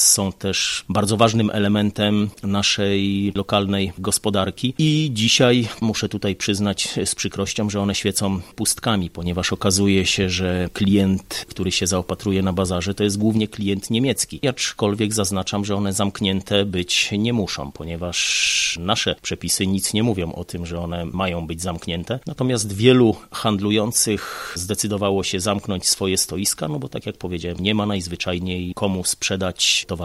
są też bardzo ważnym elementem naszej lokalnej gospodarki i dzisiaj muszę tutaj przyznać z przykrością, że one świecą pustkami, ponieważ okazuje się, że klient, który się zaopatruje na bazarze, to jest głównie klient niemiecki. Aczkolwiek zaznaczam, że one zamknięte być nie muszą, ponieważ nasze przepisy nic nie mówią o tym, że one mają być zamknięte. Natomiast wielu handlujących zdecydowało się zamknąć swoje stoiska, no bo tak jak powiedziałem, nie ma najzwyczajniej komu sprzedać towar